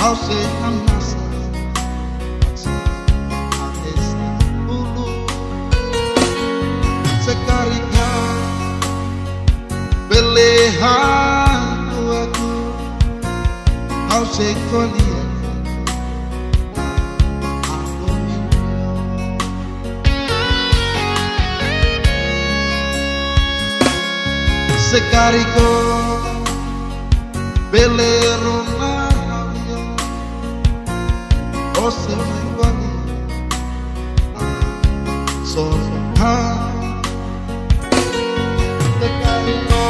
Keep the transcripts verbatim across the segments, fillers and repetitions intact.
Ao ser amassa Esse bulu Sekarika Pelehan aku Ao ser colher Sekariko Belerona O se mengoni Solo ha Sekariko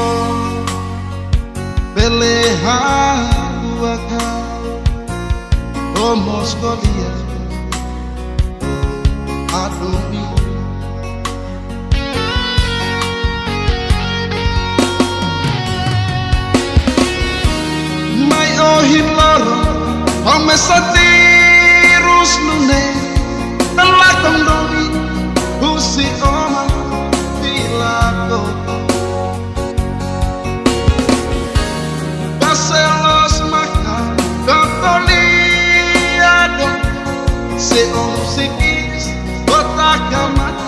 Belehan waka O moskolia Adomi Hilaro Ome satirus nune Telakong doni Husi oma Tilako Baselos maka Kotoliado Se om sikis Otakamata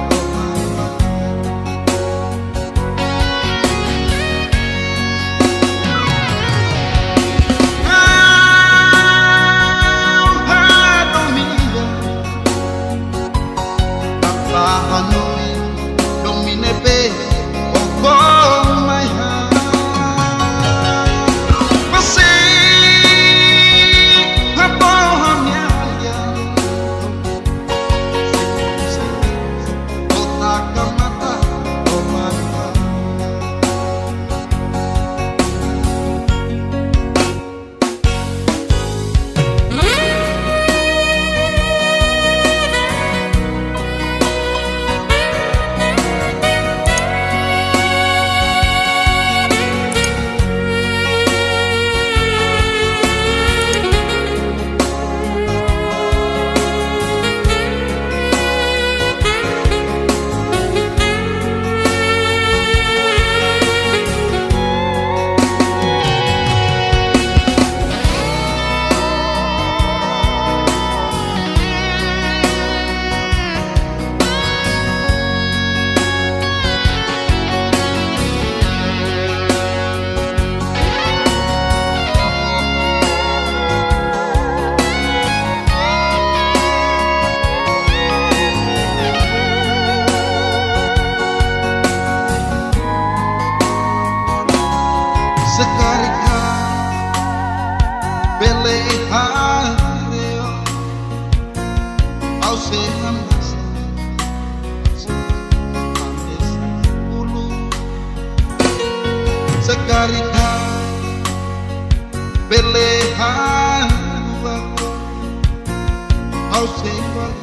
Sekarika Belehan Ao se amassa Esse bulu Sekarika Belehan Ao se colher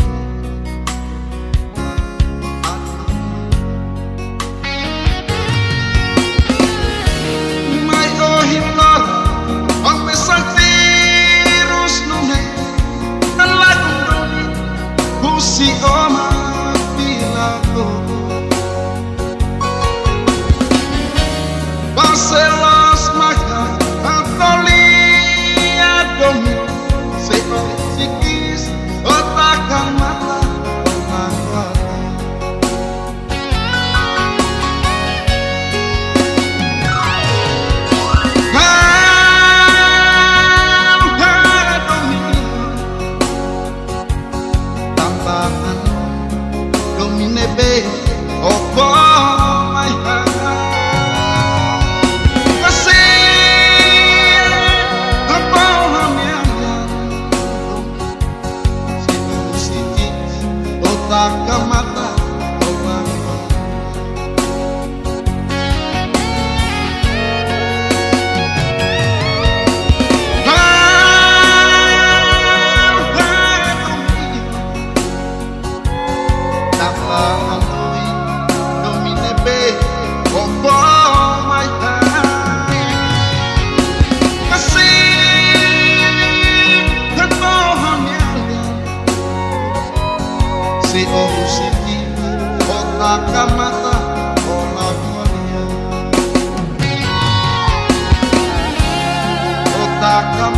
Si oma Tilako Baselos maka Antoliado Se sikis Otakan mata Takamata Si oh siki Otakamata Otakamata